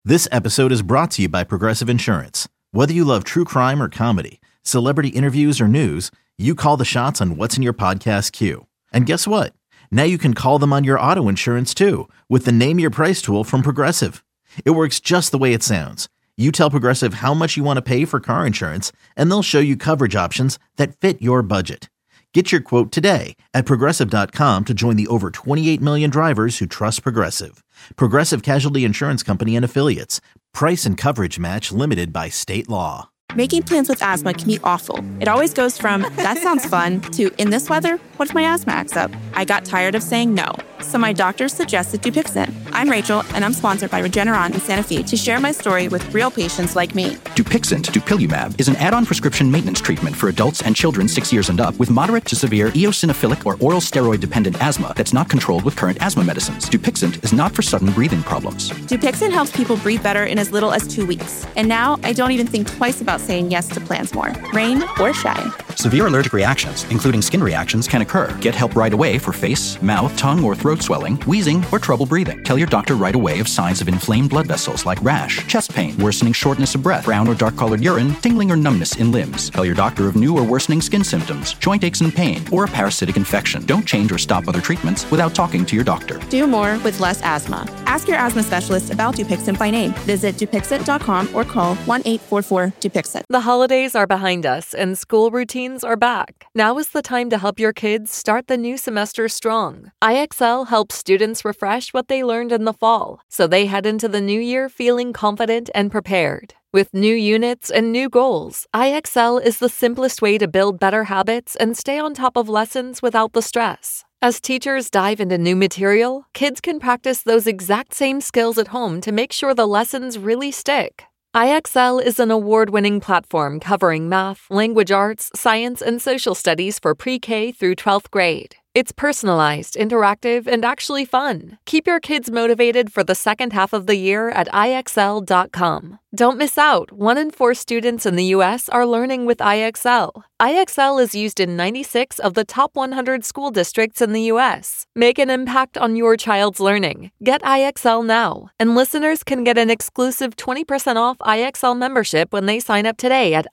This episode is brought to you by Progressive Insurance. Whether you love true crime or comedy, celebrity interviews or news, you call the shots on what's in your podcast queue. And guess what? Now you can call them on your auto insurance too with the Name Your Price tool from Progressive. It works just the way it sounds. You tell Progressive how much you want to pay for car insurance, and they'll show you coverage options that fit your budget. Get your quote today at Progressive.com to join the over 28 million drivers who trust Progressive. Progressive Casualty Insurance Company and Affiliates. Price and coverage match limited by state law. Making plans with asthma can be awful. It always goes from, that sounds fun, to, in this weather, what if my asthma acts up? I got tired of saying no, so my doctor suggested Dupixent. I'm Rachel, and I'm sponsored by Regeneron in Santa Fe to share my story with real patients like me. Dupixent, dupilumab, is an add-on prescription maintenance treatment for adults and children 6 years and up with moderate to severe eosinophilic or oral steroid-dependent asthma that's not controlled with current asthma medicines. Dupixent is not for sudden breathing problems. Dupixent helps people breathe better in as little as 2 weeks. And now I don't even think twice about saying yes to plans more, rain or shine. Severe allergic reactions, including skin reactions, can occur. Get help right away for face, mouth, tongue, or throat swelling, wheezing, or trouble breathing. Tell your doctor right away of signs of inflamed blood vessels like rash, chest pain, worsening shortness of breath, brown or dark-colored urine, tingling or numbness in limbs. Tell your doctor of new or worsening skin symptoms, joint aches and pain, or a parasitic infection. Don't change or stop other treatments without talking to your doctor. Do more with less asthma. Ask your asthma specialist about Dupixent by name. Visit Dupixent.com or call 1-844-DUPIXENT. The holidays are behind us and school routines are back. Now is the time to help your kids start the new semester strong. IXL helps students refresh what they learned in the fall, so they head into the new year feeling confident and prepared. With new units and new goals, IXL is the simplest way to build better habits and stay on top of lessons without the stress. As teachers dive into new material, kids can practice those exact same skills at home to make sure the lessons really stick. IXL is an award-winning platform covering math, language arts, science, and social studies for pre-K through 12th grade. It's personalized, interactive, and actually fun. Keep your kids motivated for the second half of the year at IXL.com. Don't miss out. 1 in 4 students in the U.S. are learning with IXL. IXL is used in 96 of the top 100 school districts in the U.S. Make an impact on your child's learning. Get IXL now. And listeners can get an exclusive 20% off IXL membership when they sign up today at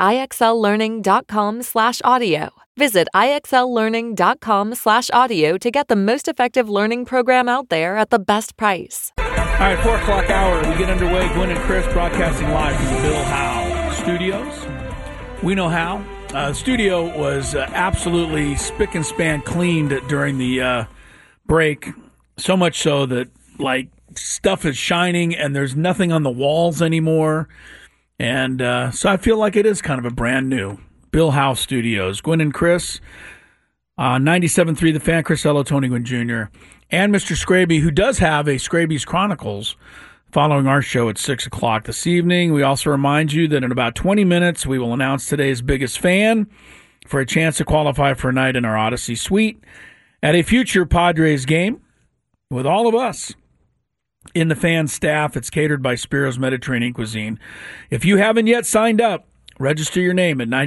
IXLlearning.com/audio. Visit IXLlearning.com/audio to get the most effective learning program out there at the best price. All right, 4 o'clock hour. We get underway. Gwen and Chris broadcasting live from the Bill Howe Studios. We know how. The studio was absolutely spick and span cleaned during the break. So much so that, like, stuff is shining and there's nothing on the walls anymore. And so I feel like it is kind of a brand new Bill Howe Studios. Gwen and Chris, 97.3 The Fan, Chris Ello, Tony Gwynn Jr., and Mr. Scraby, who does have a Scraby's Chronicles following our show at 6 o'clock this evening. We also remind you that in about 20 minutes, we will announce today's biggest fan for a chance to qualify for a night in our Odyssey Suite at a future Padres game with all of us in the fan staff. It's catered by Spiro's Mediterranean Cuisine. If you haven't yet signed up, register your name at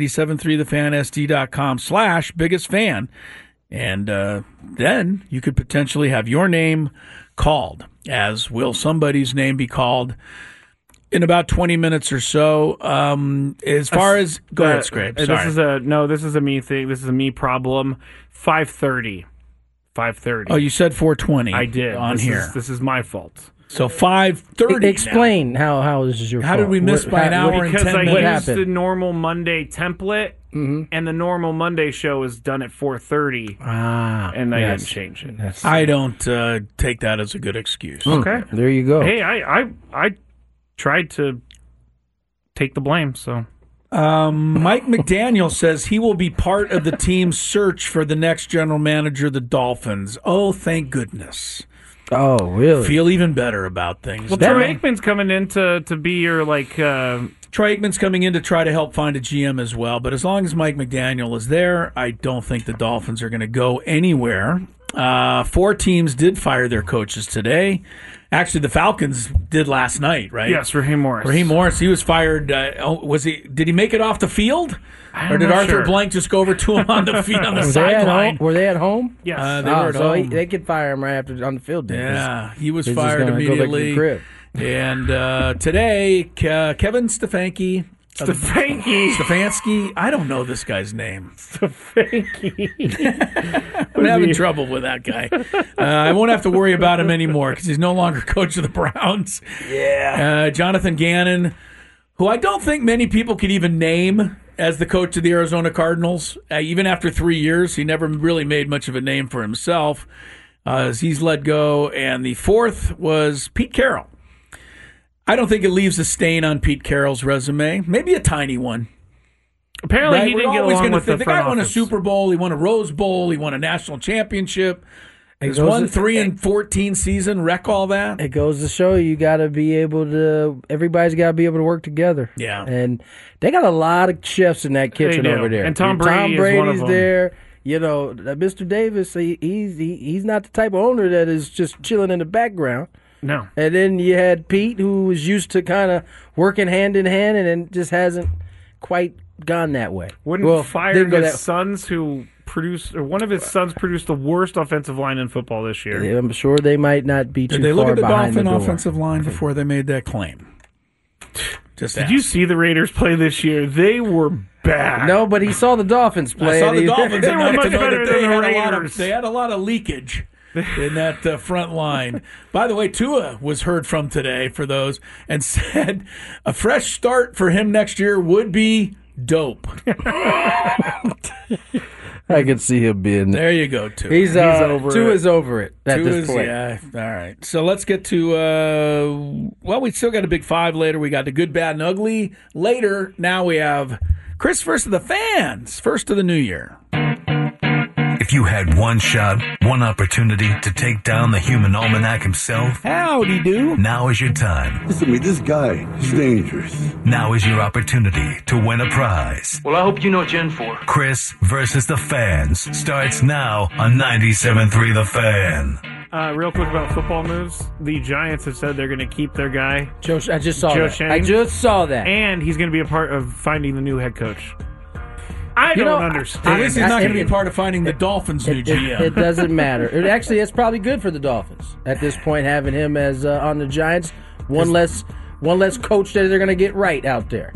973thefansd.com/biggest-fan, and then you could potentially have your name called, as will somebody's name be called in about 20 minutes or so. As far as... Go ahead, Scrape. Sorry. This is a me thing. This is a me problem. 5:30. 5:30. Oh, you said 4:20. I did. This is my fault. So 5:30. Explain how this is your fault. How did we miss by an hour and 10 minutes? Because I used the normal Monday template, and the normal Monday show is done at 4:30. And I didn't change it. I don't take that as a good excuse. Okay. There you go. Hey, I tried to take the blame, so... Mike McDaniel says he will be part of the team's search for the next general manager of the Dolphins. Oh, thank goodness. Oh, really? Feel even better about things. Well, Troy Aikman's coming in to be your, Troy Aikman's coming in to try to help find a GM as well, but as long as Mike McDaniel is there, I don't think the Dolphins are going to go anywhere. 4 teams did fire their coaches today. Actually, the Falcons did last night, right? Yes, Raheem Morris. Raheem Morris, he was fired. Did he make it off the field? Or did Arthur Blank just go over to him on the field on the sideline? Were they at home? Yes. They were at home. They could fire him right after on the field. Yeah, he was fired immediately. And today, Kevin Stefanski. Stefanski. I don't know this guy's name. Stefanski. I'm having trouble with that guy. I won't have to worry about him anymore because he's no longer coach of the Browns. Yeah. Jonathan Gannon, who I don't think many people could even name as the coach of the Arizona Cardinals. Even after 3 years, he never really made much of a name for himself as he's let go. And the fourth was Pete Carroll. I don't think it leaves a stain on Pete Carroll's resume. Maybe a tiny one. Apparently, he didn't get along with the guy won a office. Super Bowl. He won a Rose Bowl. He won a national championship. His 1-3-14 season. Wreck all that. It goes to show you got to be able to. Everybody's got to be able to work together. Yeah, and they got a lot of chefs in that kitchen over there. And Tom Brady's one of them. there. You know, Mr. Davis. He's not the type of owner that is just chilling in the background. No. And then you had Pete, who was used to kind of working hand in hand, and then just hasn't quite gone that way. Wouldn't fire his sons who produced, or one of his sons produced the worst offensive line in football this year. Yeah, I'm sure they might not be too far behind. Did they look at the Dolphin door. offensive line before they made that claim? Did you see the Raiders play this year? They were bad. No, but he saw the Dolphins play. I saw the Dolphins. They were much better than the Raiders. They had a lot of leakage in that front line. By the way, Tua was heard from today for those and said a fresh start for him next year would be dope. I could see him being there. You go, Tua. He's over. Tua's over it at this point. Yeah. All right. So let's get to. Well, we still got a big five later. We got the good, bad, and ugly later. Now we have Chris first of the fans, first of the new year. If you had one shot, one opportunity to take down the human almanac himself, howdy do. Now is your time. Listen to me, this guy is dangerous. Now is your opportunity to win a prize. Well, I hope you know what you're in for. Chris versus the fans starts now on 97.3 The Fan. Real quick about football moves. The Giants have said they're going to keep their guy. I just saw that. Shane, I just saw that. And he's going to be a part of finding the new head coach. I don't understand. At least he's not going to be part of finding the Dolphins' new GM. It doesn't matter. It's probably good for the Dolphins at this point having him as on the Giants. One less coach that they're going to get right out there.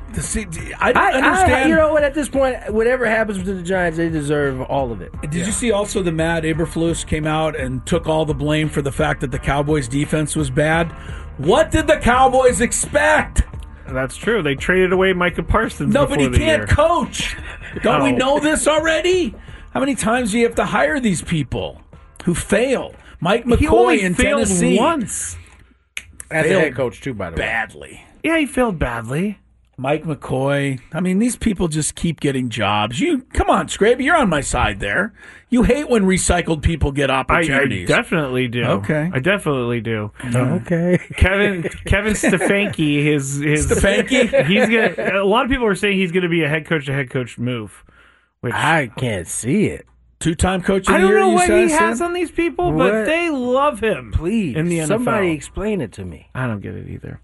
I don't understand. You know what? At this point, whatever happens to the Giants, they deserve all of it. Did you see also the Matt Eberflus came out and took all the blame for the fact that the Cowboys' defense was bad? What did the Cowboys expect? That's true. They traded away Micah Parsons. No, but he can't year. coach. Don't we know this already? How many times do you have to hire these people who fail? Mike McCoy in Tennessee once. As a head coach too, by the way. Badly. Yeah, he failed badly. Mike McCoy. I mean, these people just keep getting jobs. Come on, Scraby, you're on my side there. You hate when recycled people get opportunities. I definitely do. Okay. I definitely do. Okay. Kevin Stefanski, his Stefanski? He's gonna. A lot of people are saying he's going to be a head coach move. Which I can't see it. Two-time coach of the I don't year, know what he said? has on these people, but they love him. Please, in the NFL. Somebody explain it to me. I don't get it either.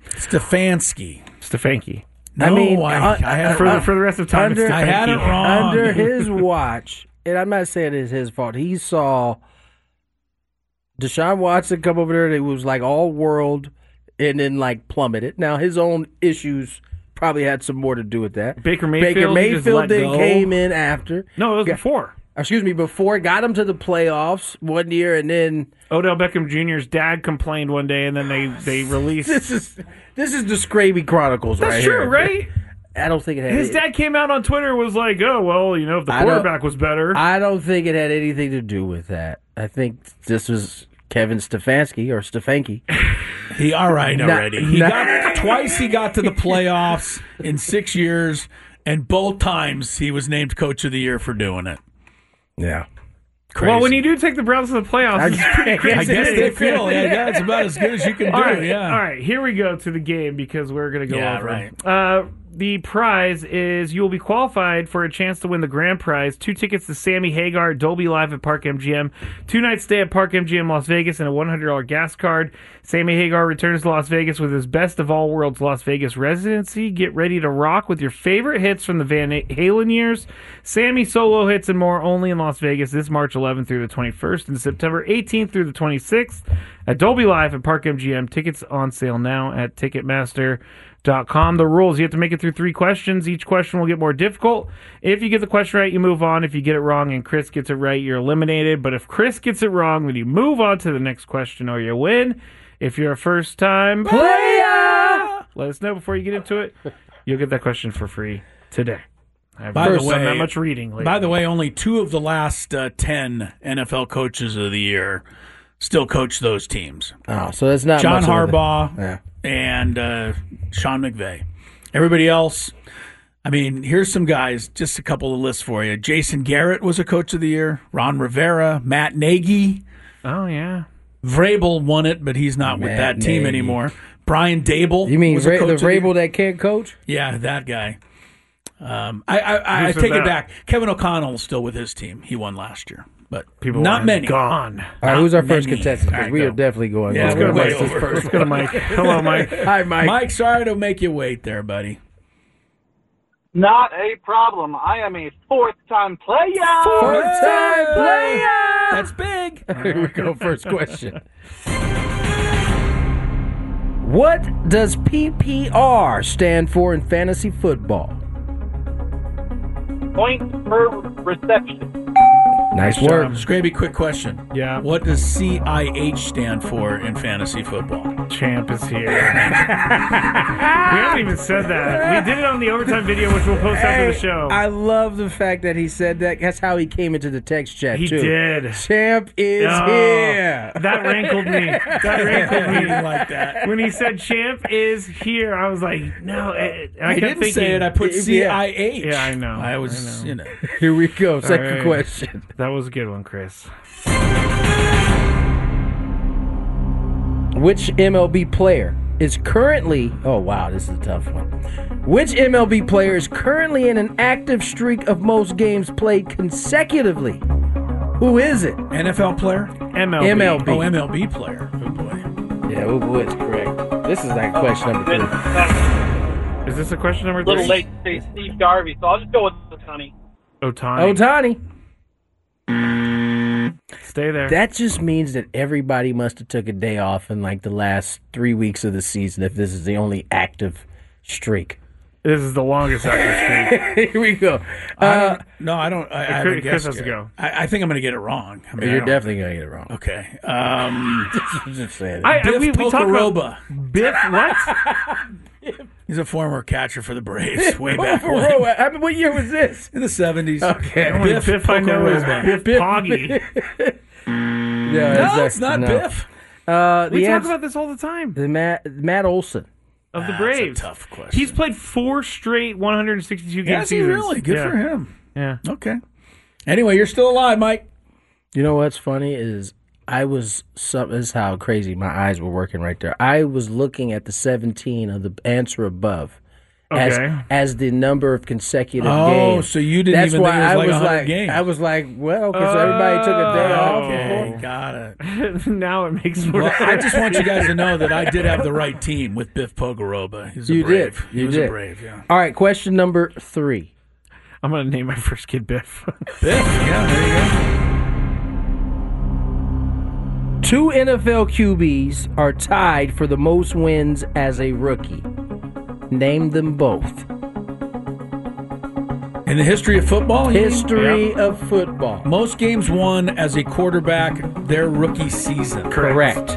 Stefanski. No, I mean, I had for the rest of time. I had it wrong. Under his watch, and I'm not saying it's his fault. He saw Deshaun Watson come over there. It was like all world, and then like plummeted. Now his own issues probably had some more to do with that. Baker Mayfield then came in after. No, it was before. Excuse me, before got him to the playoffs one year, and then Odell Beckham Jr.'s dad complained one day, and then they released. This is the Scraby Chronicles. That's true, right? I don't think it had. His dad came out on Twitter and was like, "Oh well, if the quarterback was better." I don't think it had anything to do with that. I think this was Kevin Stefanski or Stefanki. All right already. Twice he got to the playoffs in 6 years, and both times he was named Coach of the Year for doing it. Yeah. Crazy. Well, when you do take the Browns to the playoffs, it's pretty crazy. I guess they feel it's about as good as you can do. All right, here we go to the game because we're going to go over. Right. The prize is you will be qualified for a chance to win the grand prize: 2 tickets to Sammy Hagar Dolby Live at Park MGM, 2-night stay at Park MGM Las Vegas, and a $100 gas card. Sammy Hagar returns to Las Vegas with his Best of All Worlds Las Vegas residency. Get ready to rock with your favorite hits from the Van Halen years, Sammy solo hits, and more only in Las Vegas this March 11th through the 21st and September 18th through the 26th at Dolby Live at Park MGM. Tickets on sale now at Ticketmaster.com. The rules, you have to make it through 3 questions. Each question will get more difficult. If you get the question right, you move on. If you get it wrong and Chris gets it right, you're eliminated. But if Chris gets it wrong, then you move on to the next question or you win. If you're a first-time player, let us know before you get into it. You'll get that question for free today. I've done that much reading lately. By the way, only 2 of the last 10 NFL coaches of the year still coach those teams. Oh, so that's not John much Harbaugh and Sean McVay. Everybody else, I mean, here's some guys, just a couple of lists for you. Jason Garrett was a coach of the year. Ron Rivera, Matt Nagy. Oh, yeah. Vrabel won it, but he's not with that team anymore. Brian Dable. You mean was the Vrabel that can't coach? Yeah, that guy. I take it back. Kevin O'Connell is still with his team. He won last year, but not many. Gone. All right, who's our first contestant? Because we are definitely going. Yeah, Let's we're go to way Mike over. Let's go to Mike. Hello, Mike. Hi, Mike. Mike, sorry to make you wait there, buddy. Not a problem. I am a 4th-time player. Four-time player. That's big. Here we go. First question. What does PPR stand for in fantasy football? Points per reception. Nice work. Scraby, quick question. Yeah. What does CIH stand for in fantasy football? Champ is here. We haven't even said that. We did it on the overtime video, which we'll post after the show. I love the fact that he said that. That's how he came into the text chat, He too. did. Champ is here. That rankled me. That rankled me. Like that. When he said Champ is here, I was like, no. I I kept didn't thinking, say it. I put CIH. Yeah, I know. I was, you know. Here we go. Second right. question. That was a good one, Chris. Which MLB player is currently... Oh, wow, this is a tough one. Which MLB player is currently in an active streak of most games played consecutively? Who is it? NFL player? MLB. Oh, MLB player. Oh, boy. Yeah, Wood's correct. This is like question number 3. Is this a question number A little 3? late to say Steve Garvey, so I'll just go with Ohtani. Ohtani. Ohtani. Stay there. That just means that everybody must have took a day off in like the last 3 weeks of the season if this is the only active streak. This is the longest active streak. Here we go. No, I don't. I haven't Chris guessed has to yet. go. I think I'm going to get it wrong. I mean, You're I don't- definitely going to get it wrong. Okay. Just saying. Biff we talked about Pocoroba. Biff. What? He's a former catcher for the Braves. Way Oh, back for when. real? I mean, what year was this? In the 70s. Okay. The only Biff I know is Pocoroba. Biff Poggy. No, it's not Biff. We talk about this all the time. Matt Olson. Of the That's Braves. a tough question. He's played 4 straight 162 game Has he seasons. really? Good Yeah. for him. Yeah. Okay. Anyway, you're still alive, Mike. You know what's funny is this is how crazy my eyes were working right there. I was looking at the 17 of the answer above as the number of consecutive games. Oh, so you didn't That's even why think it I was was 100 like, games. I was like, well, okay, so everybody took a day off. Okay, got it. Now it makes more Well, sense. I just want you guys to know that I did have the right team with Biff Pocoroba. He's a You Brave. did. He You was did. a Brave, yeah. All right, question number 3. I'm going to name my first kid Biff. Biff, yeah, there you 2 NFL QBs are tied for the most wins as a rookie. Name them both. go. In the history of football? you mean? History of football. Most games won as a quarterback their rookie season. Correct.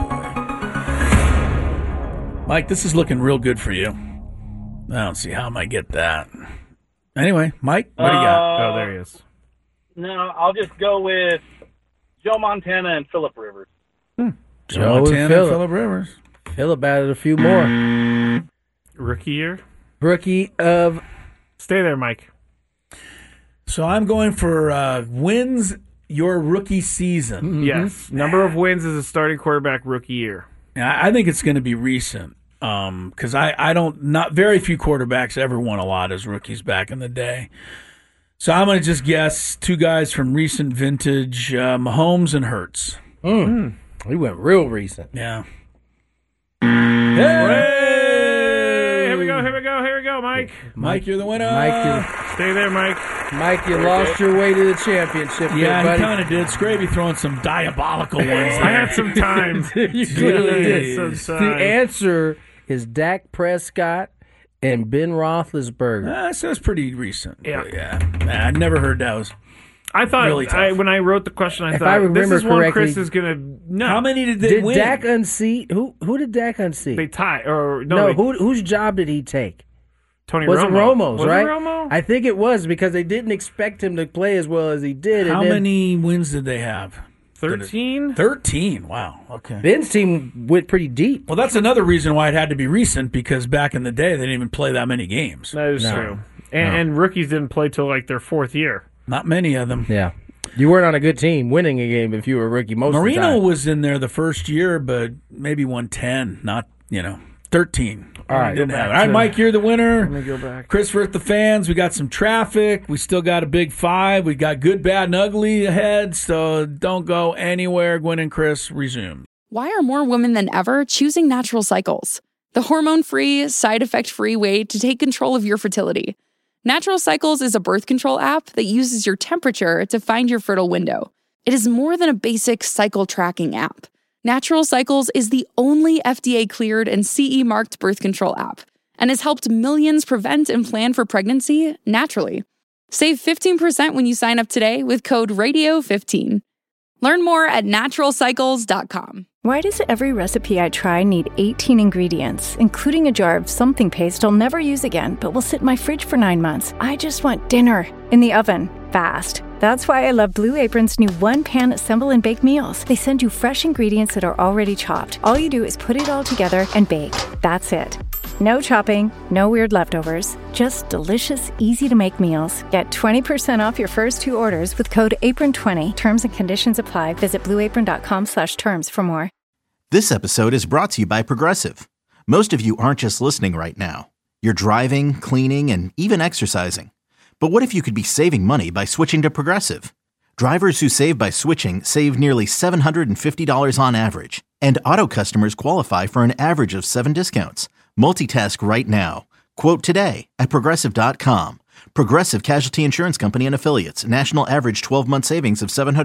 Mike, this is looking real good for you. I don't see how I might get that. Anyway, Mike, what do you got? Oh, there he is. No, I'll just go with Joe Montana and Phillip Rivers. Joe and Montana, Phillip. Phillip Rivers. Phillip added a few more. Rookie year? Rookie of... Stay there, Mike. So I'm going for wins your rookie season. Yes. Number of wins as a starting quarterback rookie year. I think it's going to be recent because not very few quarterbacks ever won a lot as rookies back in the day. So I'm going to just guess 2 guys from recent vintage, Mahomes and Hurts. We went real recent. Yeah. Hey, here we go. go, Mike. Mike, you're the winner. Stay there, Mike. Mike, you lost your way to the championship. Yeah, there, he buddy. kind of did. Scraby throwing some diabolical ones there. I had some time. You clearly did. Some The time. answer is Dak Prescott and Ben Roethlisberger. So it's pretty recent. Yeah. But yeah. I'd never heard that was. I thought Really tough. when I wrote the question, I If thought I remember this is one correctly- Chris is gonna. No, How many did they Did win? Dak unseat? Who did Dak unseat? they tie or no, they- whose job did he take? Tony Was Romo. it Romo's, Was right? It Romo? I think it was because they didn't expect him to play as well as he did. How and then many wins did they have? 13. 13. Wow. Okay. Ben's team went pretty deep. Well, that's another reason why it had to be recent, because back in the day, they didn't even play that many games. That is true. And rookies didn't play till like their fourth year. Not many of them. Yeah. You weren't on a good team winning a game if you were a rookie most of the Marino time. was in there the first year, but maybe won 10, not, 13. All right. Didn't have it. All right, Mike, you're the winner. Let me go back. Chris versus the fans. We got some traffic. We still got a big 5. We got good, bad, and ugly ahead, so don't go anywhere. Gwen and Chris resume. Why are more women than ever choosing Natural Cycles? The hormone-free, side-effect-free way to take control of your fertility. Natural Cycles is a birth control app that uses your temperature to find your fertile window. It is more than a basic cycle tracking app. Natural Cycles is the only FDA-cleared and CE-marked birth control app and has helped millions prevent and plan for pregnancy naturally. Save 15% when you sign up today with code RADIO15. Learn more at naturalcycles.com. Why does every recipe I try need 18 ingredients, including a jar of something paste I'll never use again, but will sit in my fridge for 9 months? I just want dinner in the oven, fast. That's why I love Blue Apron's new one-pan assemble and bake meals. They send you fresh ingredients that are already chopped. All you do is put it all together and bake. That's it. No chopping, no weird leftovers, just delicious, easy-to-make meals. Get 20% off your first 2 orders with code APRON20. Terms and conditions apply. Visit blueapron.com/terms for more. This episode is brought to you by Progressive. Most of you aren't just listening right now. You're driving, cleaning, and even exercising. But what if you could be saving money by switching to Progressive? Drivers who save by switching save nearly $750 on average. And auto customers qualify for an average of 7 discounts. Multitask right now. Quote today at Progressive.com. Progressive Casualty Insurance Company and Affiliates. National average 12-month savings of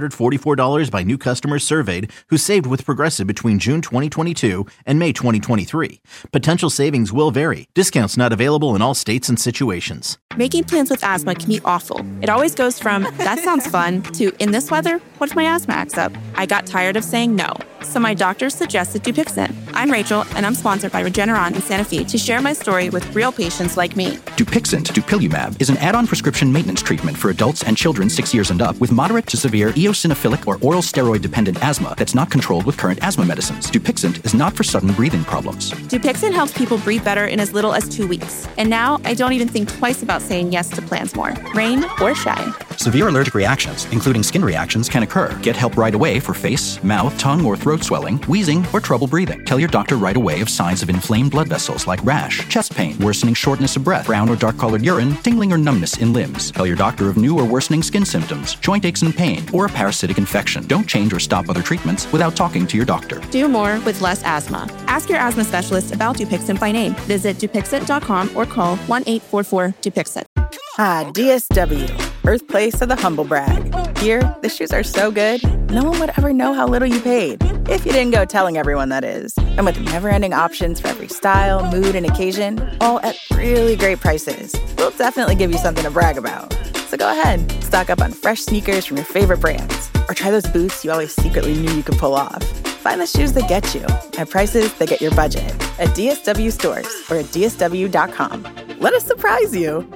$744 by new customers surveyed who saved with Progressive between June 2022 and May 2023. Potential savings will vary. Discounts not available in all states and situations. Making plans with asthma can be awful. It always goes from, that sounds fun, to, in this weather, what if my asthma acts up? I got tired of saying no. So my doctor suggested Dupixent. I'm Rachel, and I'm sponsored by Regeneron in Santa Fe to share my story with real patients like me. Dupixent, dupilumab, is an add-on prescription maintenance treatment for adults and children 6 years and up with moderate to severe eosinophilic or oral steroid-dependent asthma that's not controlled with current asthma medicines. Dupixent is not for sudden breathing problems. Dupixent helps people breathe better in as little as 2 weeks. And now I don't even think twice about saying yes to plans more, rain or shine. Severe allergic reactions, including skin reactions, can occur. Get help right away for face, mouth, tongue, or throat swelling, wheezing, or trouble breathing. Tell your doctor right away of signs of inflamed blood vessels like rash, chest pain, worsening shortness of breath, brown or dark-colored urine, tingling or numbness in limbs. Tell your doctor of new or worsening skin symptoms, joint aches and pain, or a parasitic infection. Don't change or stop other treatments without talking to your doctor. Do more with less asthma. Ask your asthma specialist about Dupixent by name. Visit Dupixent.com or call 1-844-DUPIXENT. Ah, DSW, birthplace of the humble brag. Here, the shoes are so good, no one would ever know how little you paid. If you didn't go telling everyone, that is. And with never-ending options for every style, mood, and occasion, all at really great prices, we'll definitely give you something to brag about. So go ahead, stock up on fresh sneakers from your favorite brands, or try those boots you always secretly knew you could pull off. Find the shoes that get you at prices that get your budget at DSW stores or at DSW.com. Let us surprise you.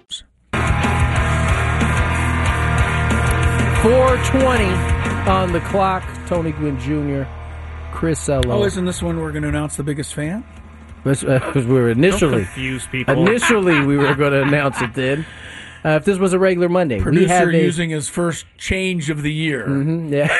4:20 on the clock. Tony Gwynn Jr., Chris Ello. Oh, isn't this one we're going to announce the biggest fan? Because we were initially Don't confuse people. Initially, we were going to announce it then. If this was a regular Monday, we have Producer using his first change of the year. Yeah.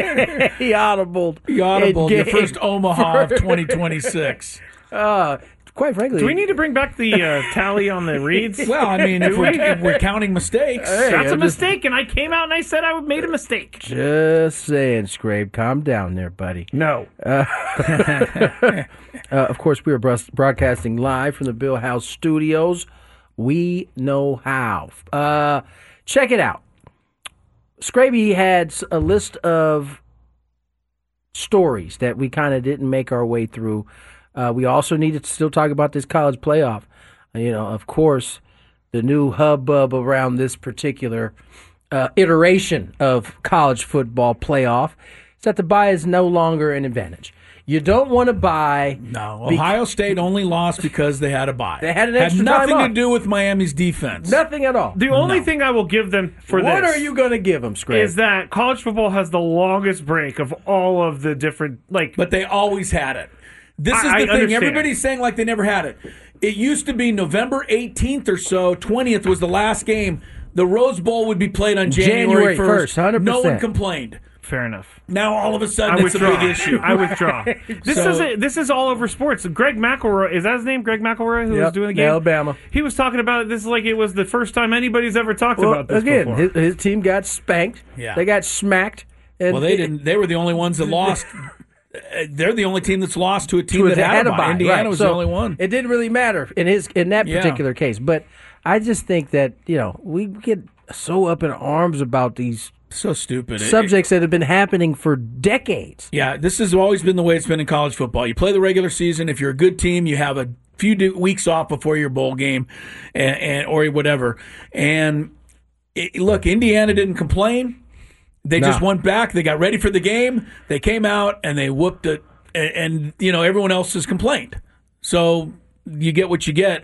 He audibled. Your first Omaha of 2026. quite frankly, do we need to bring back the tally on the reads? Well, I mean, if we're counting mistakes. That's a mistake, and I came out and I said I made a mistake. Just saying, Scrape. Calm down there, buddy. No. Of course, we are broadcasting live from the Bill House Studios. We know how. Check it out. Scraby had a list of stories that we kind of didn't make our way through. We also needed to still talk about this college playoff. Of course, the new hubbub around this particular iteration of college football playoff is that the bye is no longer an advantage. You don't want to buy. No, Ohio State only lost because they had a bye. They had an extra had nothing time to do with Miami's defense. Nothing at all. The only thing I will give them for what this. Are you going to give them, Scrape? Is that college football has the longest break of all of the different But they always had it. This is the thing. Understand. Everybody's saying like they never had it. It used to be November 18th or so. 20th was the last game. The Rose Bowl would be played on January 1st. 100%. No one complained. Fair enough. Now all of a sudden it's a big issue. I withdraw. This is all over sports. Greg McElroy, is that his name? Greg McElroy, who was doing the game? Alabama. He was talking about this like it was the first time anybody's ever talked about this again, before. His team got spanked. Yeah. They got smacked. And they didn't. They were the only ones that lost. They're the only team that's lost to a team that had a bye. Indiana was the only one. It didn't really matter in that particular case. But I just think that we get so up in arms about these so stupid subjects that have been happening for decades. Yeah, this has always been the way it's been in college football. You play the regular season. If you're a good team, you have a few weeks off before your bowl game, and or whatever. And look, Indiana didn't complain. They just went back. They got ready for the game. They came out and they whooped it. And everyone else has complained. So you get what you get.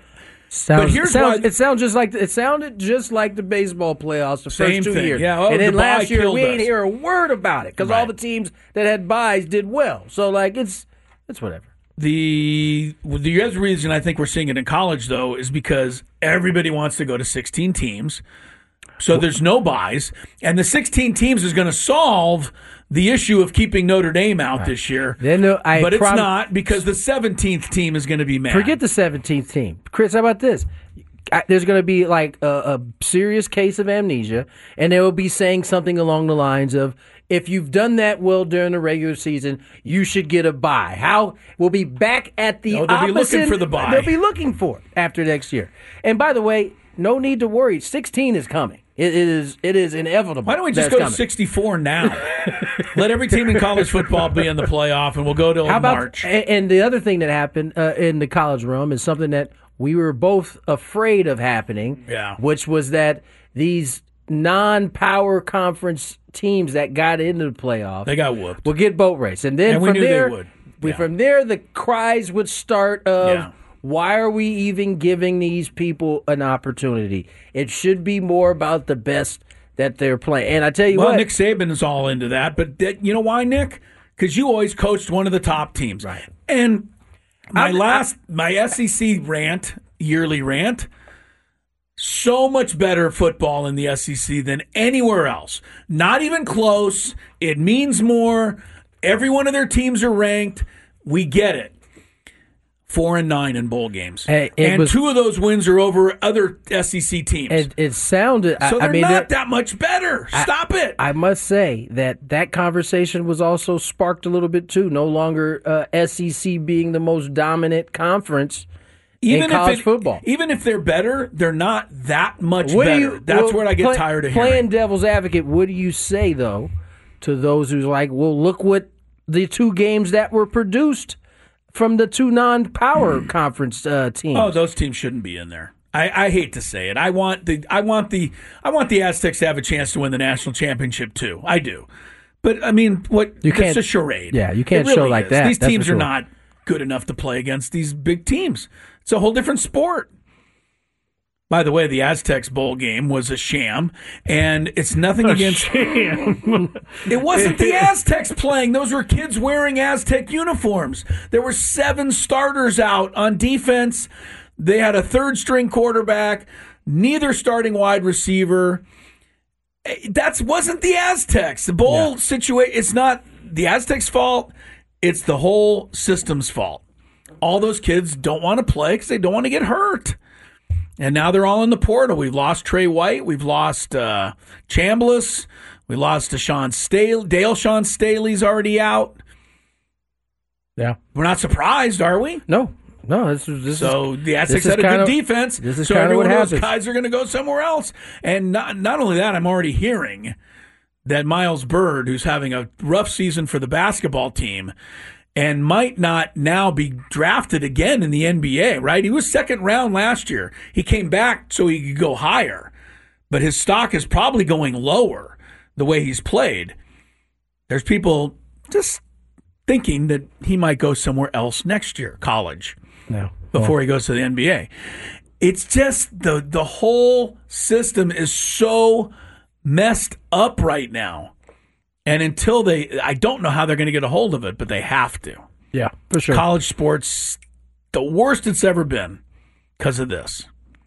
It sounded just like the baseball playoffs the first 2 years. Yeah, and then last year we ain't hear a word about it because all the teams that had byes did well. So it's whatever. The other reason I think we're seeing it in college though is because everybody wants to go to 16 teams. So there's no byes, and the 16 teams is going to solve the issue of keeping Notre Dame out this year. But it's not because the 17th team is going to be mad. Forget the 17th team. Chris, how about this? There's going to be like a serious case of amnesia, and they will be saying something along the lines of, if you've done that well during the regular season, you should get a bye. We'll be back at the opposite. They'll be looking for the bye. They'll be looking for it after next year. And by the way, no need to worry. 16 is coming. It is inevitable. Why don't we just go to 64 now? Let every team in college football be in the playoff, and we'll go till March. And the other thing that happened in the college realm is something that we were both afraid of happening, which was that these non-power conference teams that got into the playoff, they got whooped. Will get boat race. And then we knew they would. From there, the cries would start of, why are we even giving these people an opportunity? It should be more about the best that they're playing. And I tell you what. Nick Saban is all into that. But you know why, Nick? Because you always coached one of the top teams. Right. And my SEC yearly rant, so much better football in the SEC than anywhere else. Not even close. It means more. Every one of their teams are ranked. We get it. 4-9 in bowl games, and 2 of those wins are over other SEC teams. It sounded so they're not that much better. Stop it! I must say that conversation was also sparked a little bit too. No longer SEC being the most dominant conference in college football. Even if they're better, they're not that much better. That's where I get tired of hearing. Playing devil's advocate, what do you say though to those who's like, well, look what the 2 games that were produced from the 2 non-power conference teams. Oh, those teams shouldn't be in there. I hate to say it. I want the Aztecs to have a chance to win the national championship too. I do. But I mean, it's a charade. Yeah, you can't really show like that. These teams are not good enough to play against these big teams. It's a whole different sport. By the way, the Aztecs bowl game was a sham, and it's nothing against sham. It wasn't the Aztecs playing. Those were kids wearing Aztec uniforms. There were 7 starters out on defense. They had a 3rd-string quarterback, neither starting wide receiver. That wasn't the Aztecs. The bowl situation, it's not the Aztecs' fault. It's the whole system's fault. all those kids don't want to play because they don't want to get hurt. And now they're all in the portal. We've lost Trey White. We've lost Chambliss. We lost Deshaun Staley. Dale Staley's already out. Yeah. We're not surprised, are we? No. The Aztecs had a good defense. This is so kind of what everyone happens. Those guys are going to go somewhere else. And not only that, I'm already hearing that Miles Bird, who's having a rough season for the basketball team, and might not now be drafted again in the NBA, right? He was second round last year. He came back so he could go higher. But his stock is probably going lower the way he's played. There's people just thinking that he might go somewhere else next year, college, before he goes to the NBA. It's just the whole system is so messed up right now. And until I don't know how they're going to get a hold of it, but they have to. Yeah, for sure. College sports, the worst it's ever been because of this.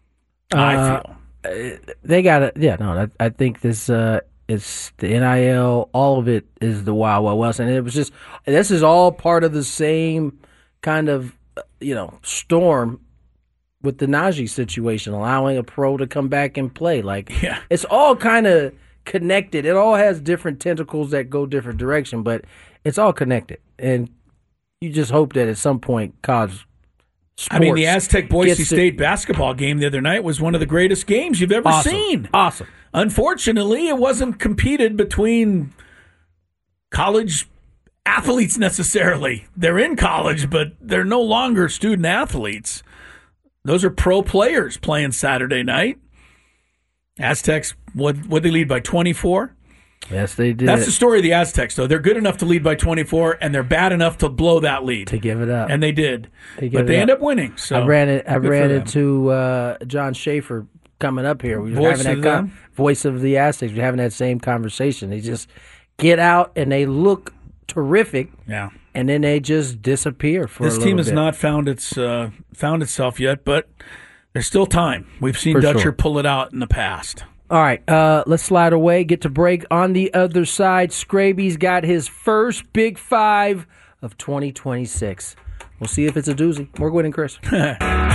I feel. They got it. Yeah, no, I think this it's the NIL, all of it is the Wild Wild West. And it was just, this is all part of the same kind of, storm with the Najee situation, allowing a pro to come back and play. It's all kind of connected. It all has different tentacles that go different direction, but it's all connected. And you just hope that at some point college sports the Aztec-Boise State basketball game the other night was one of the greatest games you've ever seen. Awesome. Unfortunately, it wasn't competed between college athletes necessarily. They're in college, but they're no longer student athletes. Those are pro players playing Saturday night. Aztecs, what they lead by 24? Yes, they did. That's the story of the Aztecs, though. They're good enough to lead by 24, and they're bad enough to blow that lead. To give it up. And they did. But they end up winning. So I ran into John Schaefer coming up here. We were having that voice of the Aztecs. We're having that same conversation. They just get out, and they look terrific. Yeah. And then they just disappear for a little bit. This team has not found itself yet, but there's still time. We've seen Dutcher pull it out in the past. All right, let's slide away, get to break. On the other side, Scraby's got his first Big Five of 2026. We'll see if it's a doozy. More Gwynn and Chris. It's Gwynn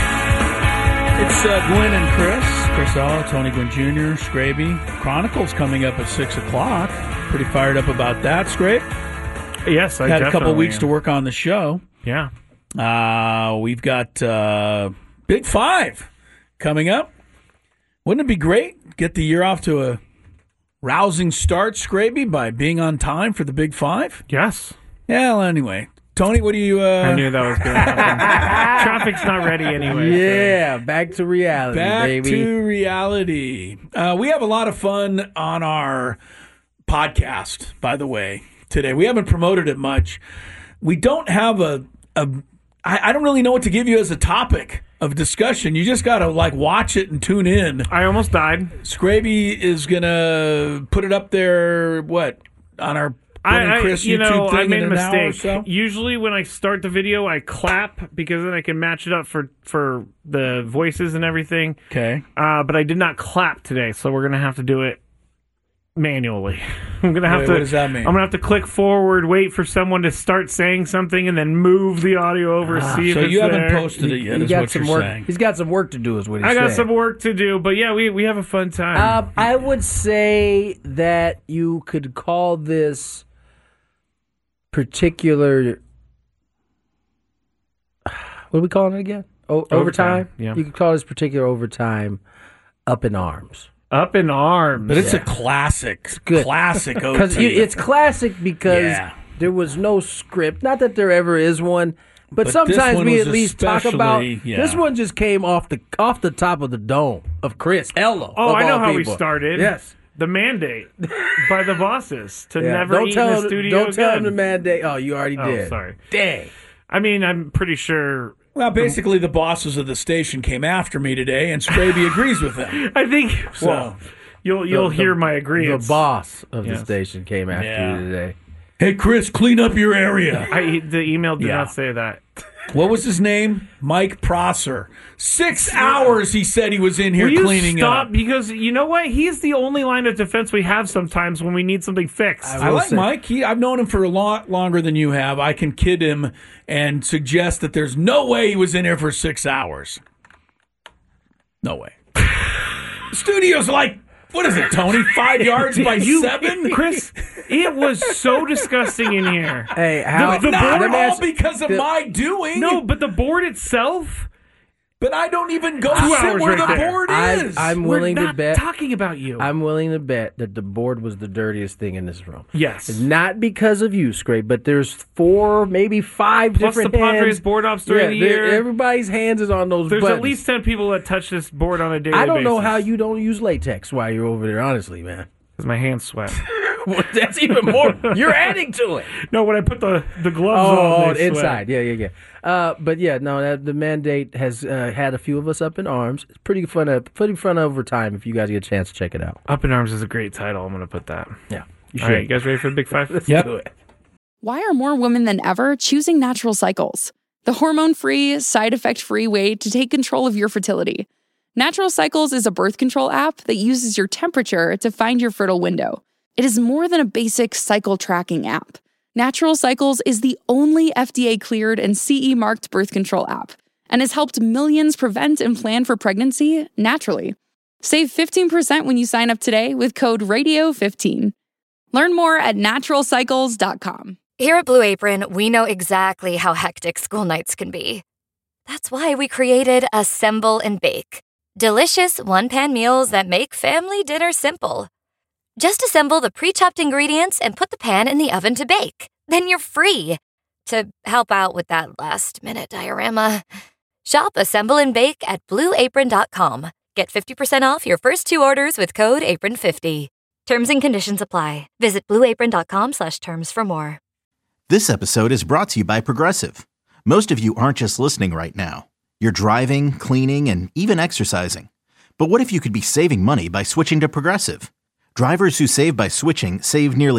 and Chris Eller, Tony Gwynn Jr., Scraby. Chronicles coming up at 6 o'clock. Pretty fired up about that, Scrape. Yes, I had a couple definitely weeks am. to work on the show. Yeah. We've got Big Five coming up. Wouldn't it be great? Get the year off to a rousing start, Scraby, by being on time for the Big Five? Yes. Yeah, well, anyway. Tony, what do you... I knew that was going to happen. Traffic's not ready anyway. Yeah, back to reality, baby. Back to reality. We have a lot of fun on our podcast, by the way, today. We haven't promoted it much. We don't have I don't really know what to give you as a topic of discussion. You just got to watch it and tune in. I almost died. Scraby is going to put it up there, on our Chris YouTube thing I made in a an hour or mistake. so? Usually when I start the video, I clap because then I can match it up for the voices and everything. Okay. But I did not clap today, so we're going to have to do it manually. I'm gonna have to. What does that mean? I'm gonna have to click forward, wait for someone to start saying something, and then move the audio over. See if so it's you haven't there. posted it yet. Is what you're saying? He's got some work to do. Is what he's I saying. got some work to do, but yeah, we have a fun time. I would say that you could call this particular. What are we calling it again? Overtime. Yeah. You could call this particular overtime up in arms. Up in arms. But it's a classic. It's good. Classic OT. It's classic because there was no script. Not that there ever is one, but sometimes we at least talk about. This one just came off the top of the dome of Chris Eller. Oh, I know how people. we started. Yes. The mandate by the bosses to Yeah. never Don't eat tell in him- the studio Don't tell him the again. mandate. Oh, you already Oh, did. sorry. Dang. I mean, I'm pretty sure. Well, basically, the bosses of the station came after me today, and Scraby agrees with them. I think So, well, you'll hear my agreement. The boss of the Yes. station came after you today. Hey, Chris, clean up your area. The email did not say that. What was his name? Mike Prosser. 6 hours he said he was in here cleaning up. Because you know what? He's the only line of defense we have sometimes when we need something fixed. I like Mike. I've known him for a lot longer than you have. I can kid him and suggest that there's no way he was in here for 6 hours. No way. The studio's like, what is it, Tony? 5 yards by 7? Chris, it was so disgusting in here. Hey, how? Not all because of my doing. No, but the board itself. But I don't even go sit where the board is. I'm willing to bet. Talking about you. I'm willing to bet that the board was the dirtiest thing in this room. Yes. Not because of you, Scrape, but there's 4, maybe 5 Plus different the Padres hands. board ops during the year. Everybody's hands is on those There's buttons. at least 10 people that touch this board on a daily basis. I don't know how you don't use latex while you're over there, honestly, man. Because my hands sweat. Well, that's even more. You're adding to it. No, when I put the gloves on, they inside. sweat. Yeah. But yeah, no, the mandate has had a few of us up in arms. It's pretty fun over time if you guys get a chance to check it out. Up in Arms is a great title. I'm going to put that. Yeah. All right, you guys ready for the Big Five? Let's do it. Why are more women than ever choosing Natural Cycles? The hormone-free, side-effect-free way to take control of your fertility. Natural Cycles is a birth control app that uses your temperature to find your fertile window. It is more than a basic cycle tracking app. Natural Cycles is the only FDA-cleared and CE-marked birth control app and has helped millions prevent and plan for pregnancy naturally. Save 15% when you sign up today with code RADIO15. Learn more at naturalcycles.com. Here at Blue Apron, we know exactly how hectic school nights can be. That's why we created Assemble and Bake. Delicious one-pan meals that make family dinner simple. Just assemble the pre-chopped ingredients and put the pan in the oven to bake. Then you're free to help out with that last-minute diorama. Shop Assemble and Bake at BlueApron.com. Get 50% off your first 2 orders with code APRON50. Terms and conditions apply. Visit BlueApron.com/terms for more. This episode is brought to you by Progressive. Most of you aren't just listening right now. You're driving, cleaning, and even exercising. But what if you could be saving money by switching to Progressive? Drivers who save by switching save nearly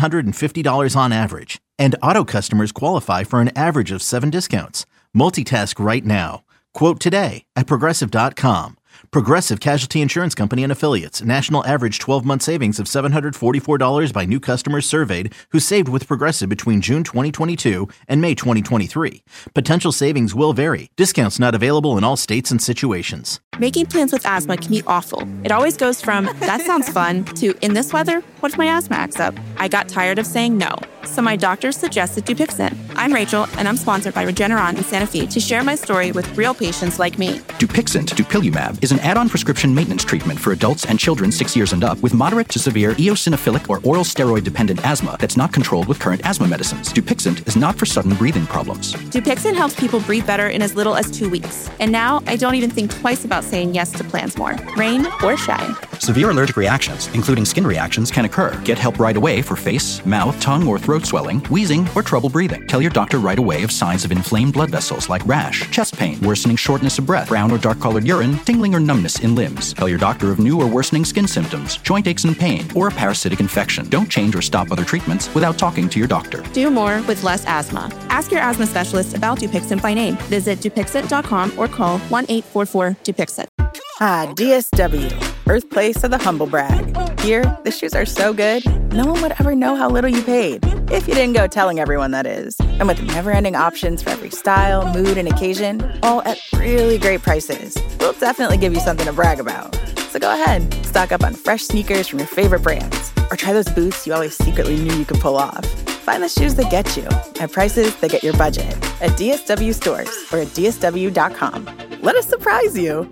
$750 on average. And auto customers qualify for an average of 7 discounts. Multitask right now. Quote today at Progressive.com. Progressive Casualty Insurance Company and Affiliates. National average 12-month savings of $744 by new customers surveyed who saved with Progressive between June 2022 and May 2023. Potential savings will vary. Discounts not available in all states and situations. Making plans with asthma can be awful. It always goes from, that sounds fun, to, in this weather, what if my asthma acts up? I got tired of saying no. So my doctor suggested Dupixent. I'm Rachel, and I'm sponsored by Regeneron in Santa Fe to share my story with real patients like me. Dupixent, dupilumab, is an add-on prescription maintenance treatment for adults and children 6 years and up with moderate to severe eosinophilic or oral steroid-dependent asthma that's not controlled with current asthma medicines. Dupixent is not for sudden breathing problems. Dupixent helps people breathe better in as little as 2 weeks. And now I don't even think twice about saying yes to plans more, rain or shine. Severe allergic reactions, including skin reactions, can occur. Get help right away for face, mouth, tongue, or throat swelling, wheezing, or trouble breathing. Tell your doctor right away of signs of inflamed blood vessels like rash, chest pain, worsening shortness of breath, brown or dark-colored urine, tingling or numbness in limbs. Tell your doctor of new or worsening skin symptoms, joint aches and pain, or a parasitic infection. Don't change or stop other treatments without talking to your doctor. Do more with less asthma. Ask your asthma specialist about Dupixent by name. Visit Dupixent.com or call 1-844-DUPIXENT. Ah, DSW, birthplace of the humble brag. Here, the shoes are so good, no one would ever know how little you paid. If you didn't go telling everyone, that is. And with never-ending options for every style, mood, and occasion, all at really great prices, we'll definitely give you something to brag about. So go ahead, stock up on fresh sneakers from your favorite brands, or try those boots you always secretly knew you could pull off. Find the shoes that get you at prices that get your budget at DSW stores or at DSW.com. Let us surprise you.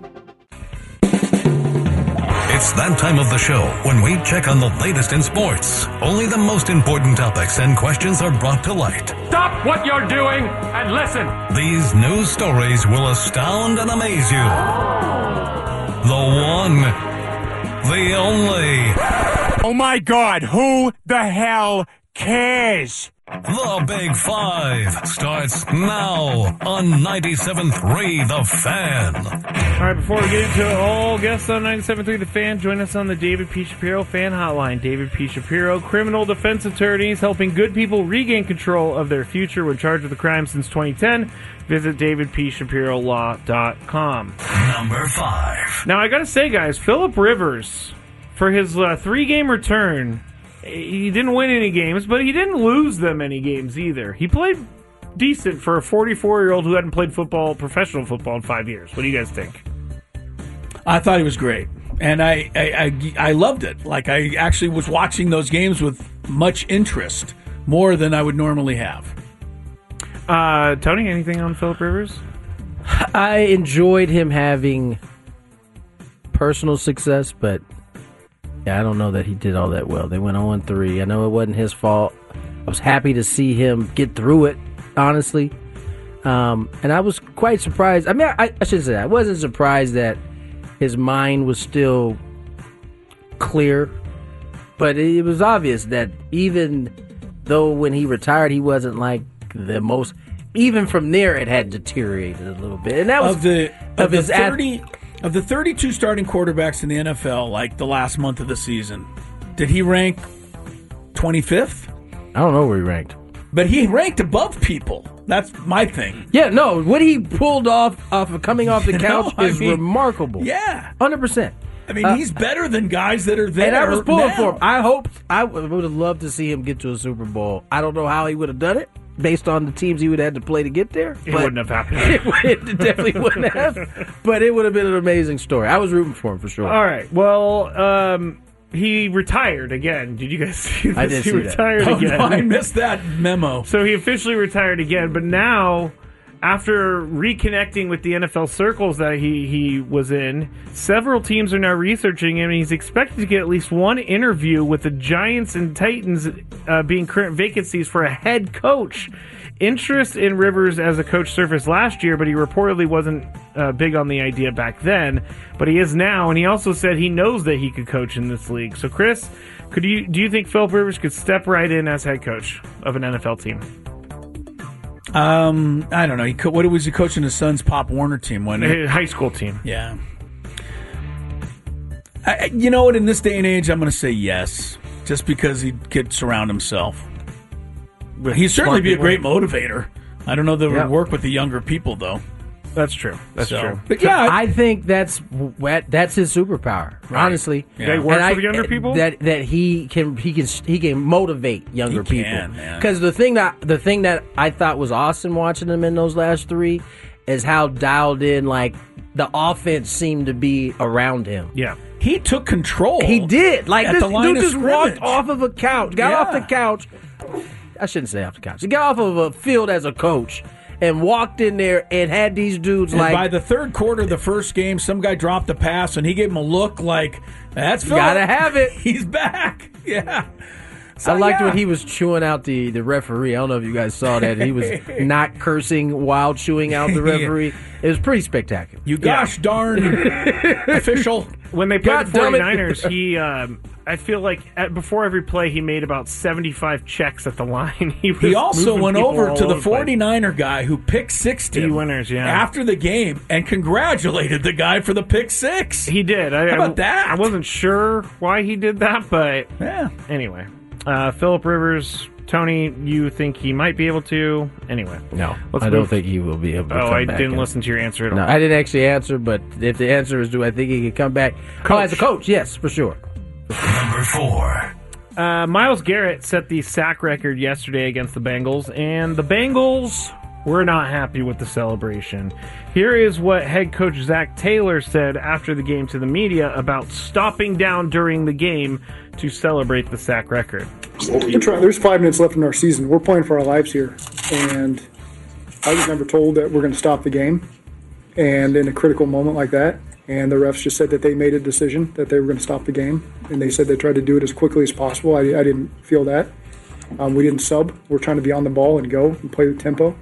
It's that time of the show when we check on the latest in sports. Only the most important topics and questions are brought to light. Stop what you're doing and listen. These news stories will astound and amaze you. The one, the only. Oh my God, who the hell cares? The Big Five starts now on 97.3 The Fan. All right, before we get into all guests on 97.3 The Fan, join us on the David P. Shapiro Fan Hotline. David P. Shapiro, criminal defense attorneys helping good people regain control of their future when charged with a crime since 2010. Visit davidpshapirolaw.com. Number 5. Now, I got to say, guys, Phillip Rivers, for his 3-game return, he didn't win any games, but he didn't lose them any games either. He played decent for a 44-year-old who hadn't played professional football in 5 years. What do you guys think? I thought he was great, and I loved it. Like, I actually was watching those games with much interest, more than I would normally have. Tony, anything on Phillip Rivers? I enjoyed him having personal success, but yeah, I don't know that he did all that well. They went 0-3. I know it wasn't his fault. I was happy to see him get through it, honestly. And I was quite surprised. I mean, I shouldn't say that. I wasn't surprised that his mind was still clear, but it was obvious that even though when he retired, he wasn't like the most. Even from there, it had deteriorated a little bit. And that was Of the 32 starting quarterbacks in the NFL, like the last month of the season, did he rank 25th? I don't know where he ranked. But he ranked above people. That's my thing. Yeah, no, what he pulled off of coming off the couch is remarkable. Yeah. 100%. I mean, he's better than guys that are there. And I was pulling now. for him. I would have loved to see him get to a Super Bowl. I don't know how he would have done it based on the teams he would have had to play to get there. It wouldn't have happened. It definitely wouldn't have. But it would have been an amazing story. I was rooting for him for sure. All right. Well, he retired again. Did you guys see this? I did he see retired that. again. No, I missed that memo. So he officially retired again, but now, after reconnecting with the NFL circles that he was in, several teams are now researching him, and he's expected to get at least one interview with the Giants and Titans being current vacancies for a head coach. Interest in Rivers as a coach surfaced last year, but he reportedly wasn't big on the idea back then. But he is now, and he also said he knows that he could coach in this league. So, Chris, do you think Phillip Rivers could step right in as head coach of an NFL team? I don't know. What was he coaching his son's Pop Warner team? High school team. Yeah. You know what? In this day and age, I'm going to say yes, just because he could surround himself. He'd certainly be a great motivator. I don't know that it would work with the younger people, though. That's true. That's true. But yeah, I think that's his superpower. Right. Honestly, yeah. Work with younger people. That he can motivate younger people. Because the thing that I thought was awesome watching him in those last 3 is how dialed in like the offense seemed to be around him. Yeah, he took control. He did. Like at this the line dude just scrimmage. walked off of a couch, got off the couch. I shouldn't say off the couch. He got off of a field as a coach and walked in there and had these dudes and like... by the third quarter of the first game, some guy dropped the pass, and he gave him a look like, that's Phillip. Gotta have it. He's back. Yeah. So I liked when he was chewing out the referee. I don't know if you guys saw that. He was not cursing while chewing out the referee. Yeah. It was pretty spectacular. You gosh darn official. When they played the 49ers, he... I feel like before every play, he made about 75 checks at the line. He also went over to the 49er guy who picked 60 winners, after the game and congratulated the guy for the pick 6. He did. How about that? I wasn't sure why he did that, but anyway. Phillip Rivers, Tony, you think he might be able to? Anyway. No, I don't think he will be able to come I back didn't listen to your answer at all. No, I didn't actually answer, but if the answer is do I think he can come back? As a coach, yes, for sure. Number 4. Myles Garrett set the sack record yesterday against the Bengals, and the Bengals were not happy with the celebration. Here is what head coach Zach Taylor said after the game to the media about stopping down during the game to celebrate the sack record. There's 5 minutes left in our season. We're playing for our lives here, and I was never told that we're going to stop the game, and in a critical moment like that. And the refs just said that they made a decision that they were going to stop the game. And they said they tried to do it as quickly as possible. I didn't feel that. We didn't sub. We're trying to be on the ball and go and play the tempo.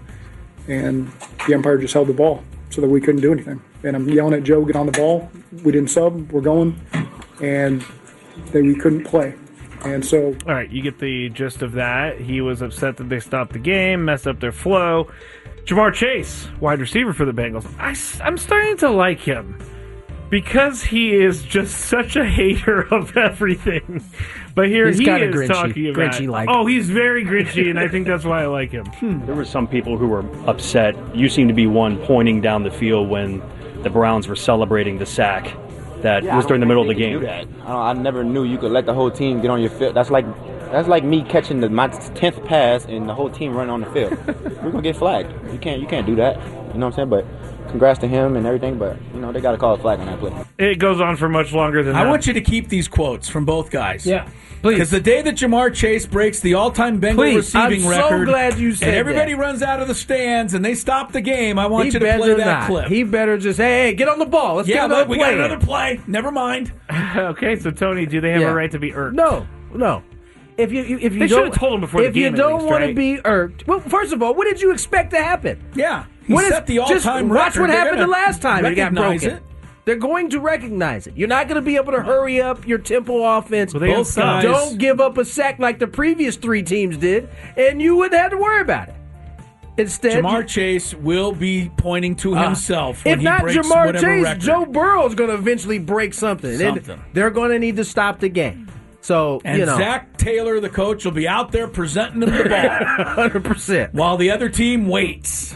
And the umpire just held the ball so that we couldn't do anything. And I'm yelling at Joe, get on the ball. We didn't sub. We're going. And we couldn't play. And so... All right, you get the gist of that. He was upset that they stopped the game, messed up their flow. Jamar Chase, wide receiver for the Bengals. I'm starting to like him because he is just such a hater of everything. But here he is grinchy, talking about grinchy-like. Oh, he's very grinchy, and I think that's why I like him. There were some people who were upset. You seem to be one pointing down the field when the Browns were celebrating the sack that was during the middle of the game. I never knew you could let the whole team get on your field. That's like me catching my 10th pass and the whole team running on the field. We're gonna get flagged. You can't do that. You know what I'm saying? But congrats to him and everything. But they got to call a flag on that play. It goes on for much longer than that. I want you to keep these quotes from both guys. Yeah, please. Because the day that Jamar Chase breaks the all-time Bengal receiving record, I'm so glad you said and everybody that. runs out of the stands and they stop the game, I want you to play that clip. He better just, hey, get on the ball. Let's get another we play. got another play. Never mind. Okay, so Tony, do they have a right to be irked? No. If you they should have told him before the game. If you don't want to right? be irked, well, first of all, what did you expect to happen? Yeah, he set the all-time record. Watch what happened the last time it got Recognize broken. They're going to recognize it. You're not going to be able to hurry up your tempo offense. Both sides don't give up a sack like the previous 3 teams did, and you wouldn't have to worry about it. Instead, Jamar Chase will be pointing to himself when if he not breaks Jamar whatever Chase, record. Joe Burrow's going to eventually break something. And they're going to need to stop the game. So, And Zach Taylor, the coach, will be out there presenting them the ball 100%, while the other team waits.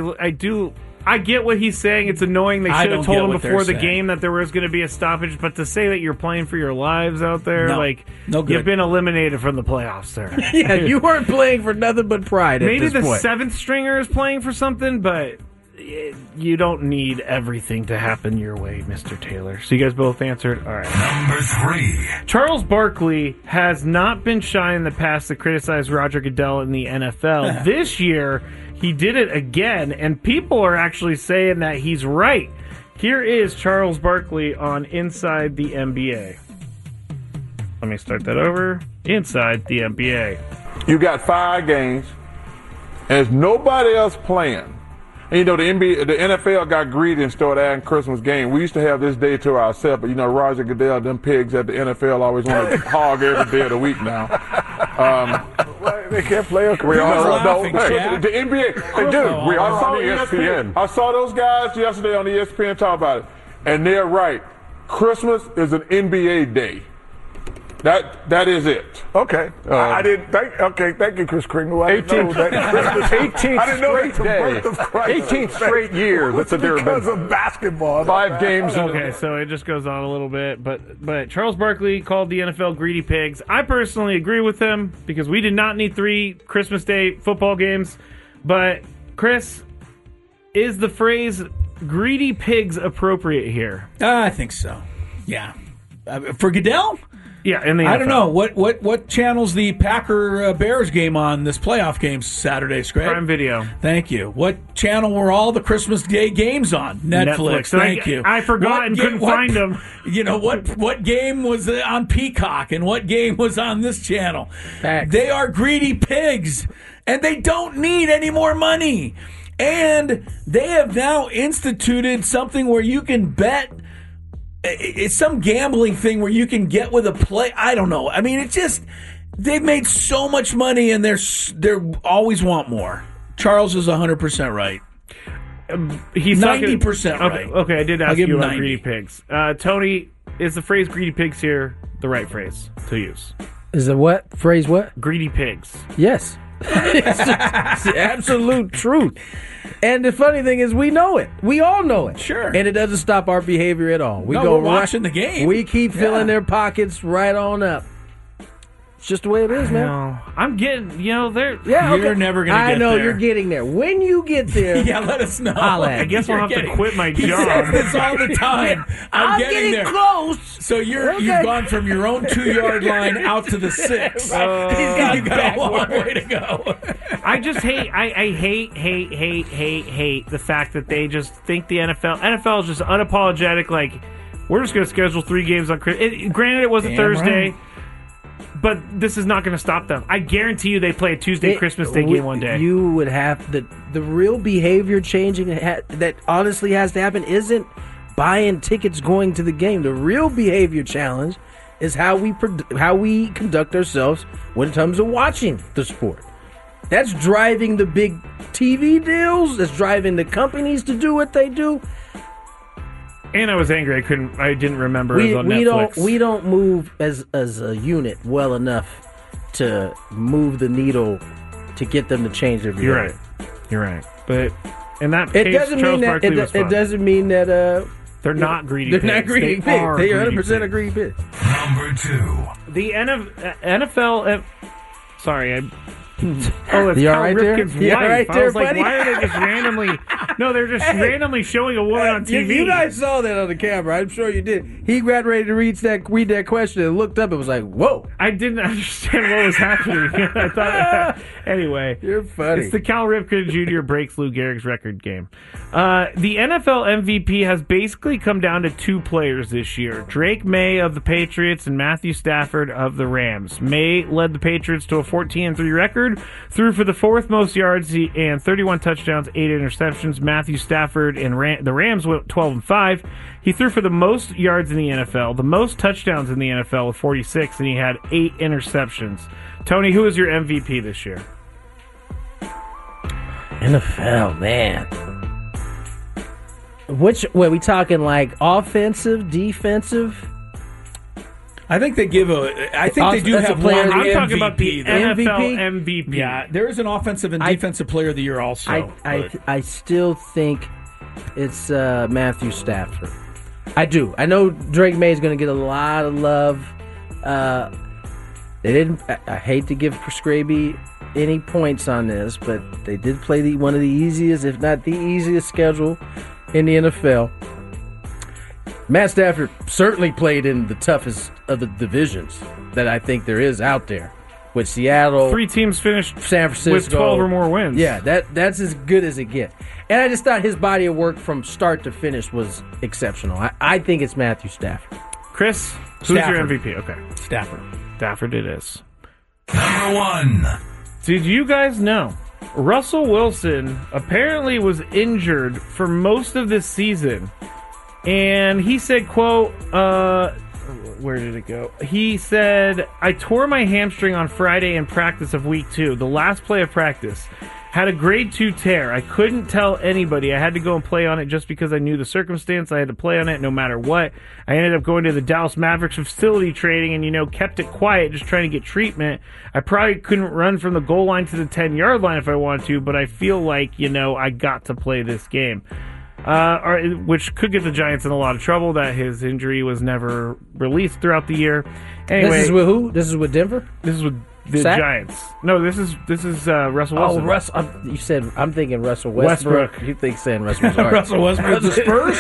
I get what he's saying. It's annoying. They should have told him before the saying. game that there was going to be a stoppage. But to say that you're playing for your lives out there, no good. You've been eliminated from the playoffs, sir. Yeah, you weren't playing for nothing but pride. Maybe at this point. the 7th stringer is playing for something, but you don't need everything to happen your way, Mr. Taylor. So you guys both answered. All right. Number 3. Charles Barkley has not been shy in the past to criticize Roger Goodell in the NFL. This year, he did it again, and people are actually saying that he's right. Here is Charles Barkley on Inside the NBA. Let me start that over. Inside the NBA. You got 5 games, and there's nobody else playing. And the NFL got greedy and started adding Christmas game. We used to have this day to ourselves, but Roger Goodell, them pigs at the NFL always want to hog every day of the week now. They can't play a We all laughing, the NBA. They do. We all saw ESPN. I saw those guys yesterday on ESPN talk about it, and they're right. Christmas is an NBA day. That is it. Okay. I didn't think. Okay, thank you, Chris Kringle. 18th straight year. That's a because of basketball. 5 games. Okay, so it just goes on a little bit, but Charles Barkley called the NFL greedy pigs. I personally agree with him because we did not need 3 Christmas Day football games. But Chris, is the phrase "greedy pigs" appropriate here? I think so. Yeah, for Goodell. Yeah, in the NFL. I don't know what channel's the Packer Bears game on this playoff game Saturday, Scrape? Prime Video. Thank you. What channel were all the Christmas Day games on? Netflix. Thank you. I forgot and couldn't find them. What game was on Peacock and what game was on this channel? Facts. They are greedy pigs, and they don't need any more money. And they have now instituted something where you can bet. It's some gambling thing where you can get with a play. I don't know. I mean, it's just they've made so much money and they're always want more. Charles is 100% right. He's 90% right. Okay, I did ask you about 90. greedy pigs. Tony, is the phrase "greedy pigs" here the right phrase to use? Is the what phrase? What? Greedy pigs. Yes. It's the absolute truth. And the funny thing is, we know it. We all know it. Sure. And it doesn't stop our behavior at all. We're watching the game. We keep filling their pockets right on up. It's just the way it is, man. No, I'm getting, they're... Yeah, You're never going to get I know there. you're getting there. When you get there... Yeah, let us know. Holla at I guess I'll have to quit my He job. says this all the time. I'm getting there. close. So you've gone from your own 2-yard line out to the 6. You've got a long way to go. I just hate, I hate the fact that they just think the NFL is just unapologetic, like, we're just going to schedule 3 games on Christmas. Granted, it was a Thursday, right. but this is not going to stop them. I guarantee you they play a Tuesday Christmas Day game one day. You would have the real behavior changing that honestly has to happen isn't buying tickets going to the game. The real behavior challenge is how we conduct ourselves when it comes to watching the sport. That's driving the big TV deals. That's driving the companies to do what they do. And I was angry. I didn't remember it was on Netflix. We don't move as a unit well enough to move the needle to get them to change their behavior. You're right. But in that it case, doesn't Charles mean that Barkley was fun. it doesn't mean that they're not greedy. They're pigs. not greedy pigs. They 100% are greedy pigs. Number 2. The NFL. Sorry, Oh, it's You all Cal right there? Ripken's You all wife. right I there, was like, buddy? why are they just randomly? No, they're just randomly showing a woman on TV. You guys saw that on the camera. I'm sure you did. He got ready to read that question and looked up and was like, whoa. I didn't understand what was happening. I thought. Anyway, you're funny. It's the Cal Ripken Jr. breaks Lou Gehrig's record game. The NFL MVP has basically come down to 2 players this year: Drake May of the Patriots and Matthew Stafford of the Rams. May led the Patriots to a 14-3 record, threw for the 4th most yards and 31 touchdowns, 8 interceptions. Matthew Stafford and the Rams went 12-5. He threw for the most yards in the NFL, the most touchdowns in the NFL with 46, and he had 8 interceptions. Tony, who is your MVP this year? NFL, man. Were we talking like offensive, defensive? I think they give I think they do have one. I'm talking about the NFL MVP. MVP. Yeah, there is an offensive and defensive player of the year also. I still think it's Matthew Stafford. I do. I know Drake May is going to get a lot of love. They didn't. I hate to give Prescriby any points on this, but they did play one of the easiest, if not the easiest, schedule in the NFL. Matt Stafford certainly played in the toughest of the divisions that I think there is out there, with Seattle. 3 teams finished San Francisco with 12 or more wins. Yeah, that's as good as it gets. And I just thought his body of work from start to finish was exceptional. I think it's Matthew Stafford. Chris, who's Stafford. your MVP? Okay, Stafford it is. Number 1. Did you guys know Russell Wilson apparently was injured for most of this season? And he said, quote, where did it go? He said, I tore my hamstring on Friday in practice of week 2, the last play of practice. Had a grade 2 tear. I couldn't tell anybody. I had to go and play on it just because I knew the circumstance. I had to play on it no matter what. I ended up going to the Dallas Mavericks facility training and, kept it quiet, just trying to get treatment. I probably couldn't run from the goal line to the 10-yard line if I wanted to, but I feel like, I got to play this game. Which could get the Giants in a lot of trouble, that his injury was never released throughout the year. Anyway, this is with who? This is with Denver? This is with the Giants. No, this is Russell Wilson. Oh, Russell. You said, I'm thinking Russell Westbrook. You think saying Russell Westbrook. Russell Westbrook, the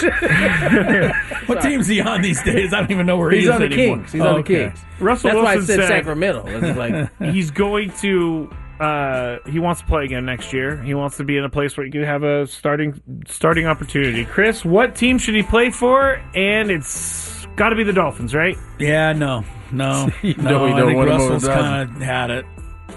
Spurs? What team's he on these days? I don't even know where he is on the anymore. Kings. He's on the Kings. Russell That's Wilson why I said said Sacramento. It's like, he's going to... he wants to play again next year. He wants to be in a place where he can have a starting opportunity. Chris, what team should he play for? And it's got to be the Dolphins, right? Yeah, no. I think Russell's kind of had it.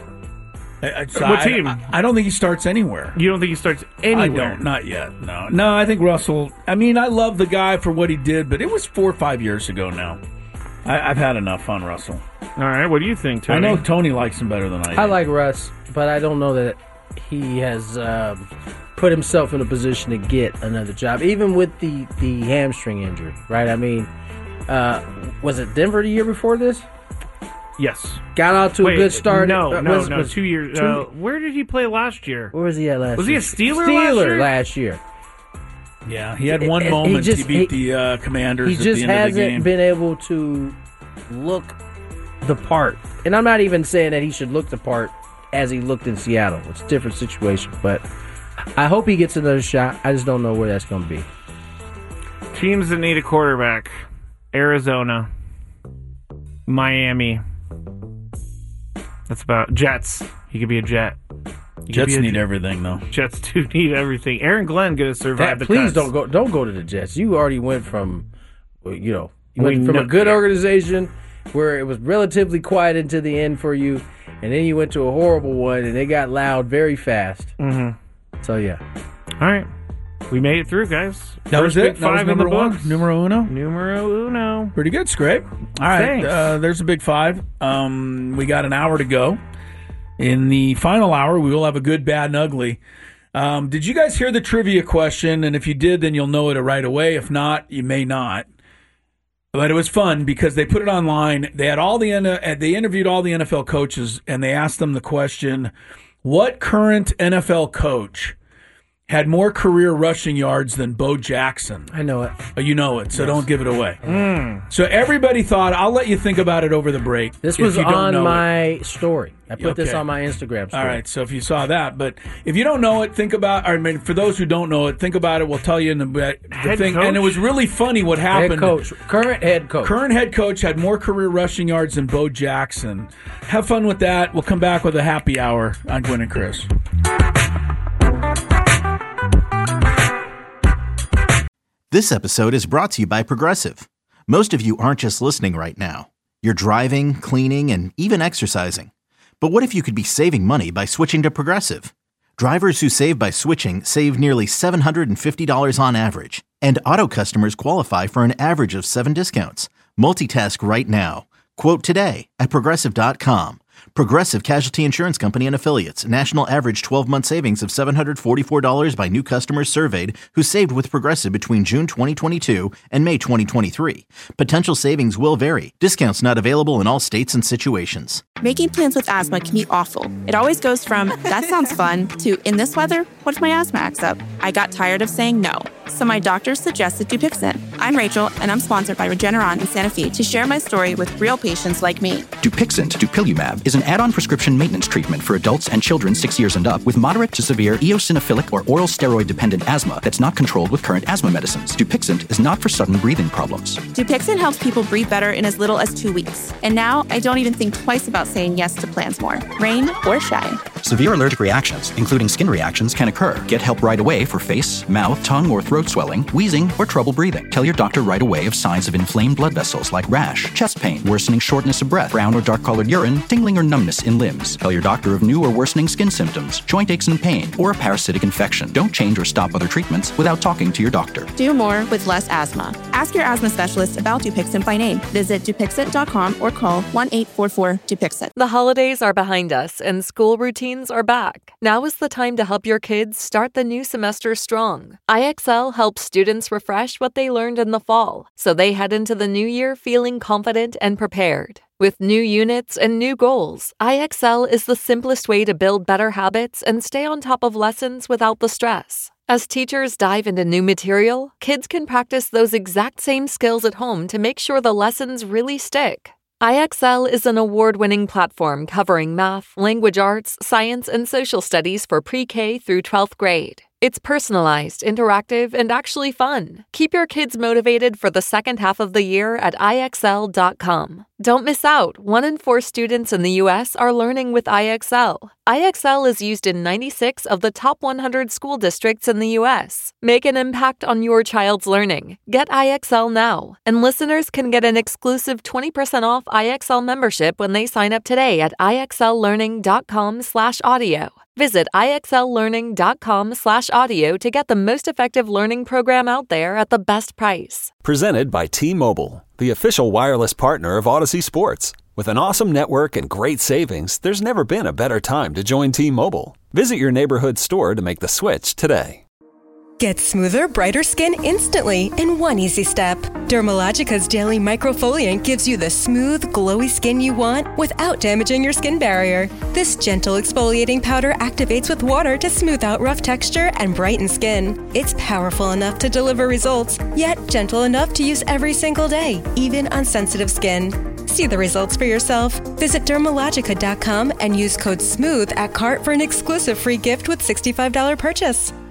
What team? I don't think he starts anywhere. You don't think he starts anywhere? I don't. Not yet. No. I think Russell. I mean, I love the guy for what he did, but it was 4 or 5 years ago now. I've had enough on Russell. All right, what do you think, Tony? I know Tony likes him better than I do. I like Russ, but I don't know that he has put himself in a position to get another job, even with the hamstring injury, right? I mean, was it Denver the year before this? Yes. Got out to a good start. No, 2 years. Where did he play last year? Where was he at last year? Was he a Steeler last year? Yeah, he had one moment. He beat the Commanders at the end of the game. He just hasn't been able to look the part. And I'm not even saying that he should look the part as he looked in Seattle. It's a different situation. But I hope he gets another shot. I just don't know where that's going to be. Teams that need a quarterback. Arizona. Miami. That's about Jets. He could be a Jet. Jets need everything, though. Jets do need everything. Aaron Glenn going to survive the Please cuts. don't go to the Jets. You already went from, you went from a good organization where it was relatively quiet until the end for you, and then you went to a horrible one, and they got loud very fast. Mm-hmm. So, yeah. All right. We made it through, guys. That was it? Big That was five in the number one? books. Numero uno? Numero uno. Pretty good, Scrape. All right, Thanks. there's a big five. We got an hour to go. In the final hour, we will have a good, bad, and ugly. Did you guys hear the trivia question? And if you did, then you'll know it right away. If not, you may not. But it was fun because they put it online. They had they interviewed all the NFL coaches, and they asked them the question, what current NFL coach had more career rushing yards than Bo Jackson? I know it. Oh, you know it, so Yes. don't give it away. So everybody thought, I'll let you think about it over the break. This if was you don't on know my story. I put this Okay. on my Instagram story. All right, so if you saw that, but if you don't know it, think about. I mean, for those who don't know it, think about it. We'll tell you in the Head thing. coach? And it was really funny what happened. Current head coach. Current head coach had more career rushing yards than Bo Jackson. Have fun with that. We'll come back with a happy hour on Gwynn and Chris. This episode is brought to you by Progressive. Most of you aren't just listening right now. You're driving, cleaning, and even exercising. But what if you could be saving money by switching to Progressive? Drivers who save by switching save nearly $750 on average. And auto customers qualify for an average of 7 discounts. Multitask right now. Quote today at Progressive.com. Progressive Casualty Insurance Company and Affiliates. National average 12-month savings of $744 by new customers surveyed who saved with Progressive between June 2022 and May 2023. Potential savings will vary. Discounts not available in all states and situations. Making plans with asthma can be awful. It always goes from, that sounds fun, to, in this weather, what if my asthma acts up? I got tired of saying no. So my doctor suggested Dupixent. I'm Rachel, and I'm sponsored by Regeneron in Santa Fe to share my story with real patients like me. Dupixent, dupilumab, is an add-on prescription maintenance treatment for adults and children 6 years and up with moderate to severe eosinophilic or oral steroid-dependent asthma that's not controlled with current asthma medicines. Dupixent is not for sudden breathing problems. Dupixent helps people breathe better in as little as 2 weeks. And now I don't even think twice about saying yes to plans more, rain or shine. Severe allergic reactions, including skin reactions, can occur. Get help right away for face, mouth, tongue, or throat swelling, wheezing, or trouble breathing. Tell your doctor right away of signs of inflamed blood vessels like rash, chest pain, worsening shortness of breath, brown or dark-colored urine, tingling or numbness in limbs. Tell your doctor of new or worsening skin symptoms, joint aches and pain, or a parasitic infection. Don't change or stop other treatments without talking to your doctor. Do more with less asthma. Ask your asthma specialist about Dupixent by name. Visit Dupixent.com or call 1-844-DUPIXENT. The holidays are behind us and school routines are back. Now is the time to help your kids start the new semester strong. IXL helps students refresh what they learned in the fall, so they head into the new year feeling confident and prepared. With new units and new goals, IXL is the simplest way to build better habits and stay on top of lessons without the stress. As teachers dive into new material, kids can practice those exact same skills at home to make sure the lessons really stick. IXL is an award-winning platform covering math, language arts, science, and social studies for pre-K through 12th grade. It's personalized, interactive, and actually fun. Keep your kids motivated for the second half of the year at IXL.com. Don't miss out. 1 in 4 students in the U.S. are learning with IXL. IXL is used in 96 of the top 100 school districts in the U.S. Make an impact on your child's learning. Get IXL now. And listeners can get an exclusive 20% off IXL membership when they sign up today at IXLlearning.com/audio. Visit IXLlearning.com/audio to get the most effective learning program out there at the best price. Presented by T-Mobile, the official wireless partner of Odyssey Sports. With an awesome network and great savings, there's never been a better time to join T-Mobile. Visit your neighborhood store to make the switch today. Get smoother, brighter skin instantly in one easy step. Dermalogica's Daily Microfoliant gives you the smooth, glowy skin you want without damaging your skin barrier. This gentle exfoliating powder activates with water to smooth out rough texture and brighten skin. It's powerful enough to deliver results, yet gentle enough to use every single day, even on sensitive skin. See the results for yourself. Visit Dermalogica.com and use code SMOOTH at cart for an exclusive free gift with $65 purchase.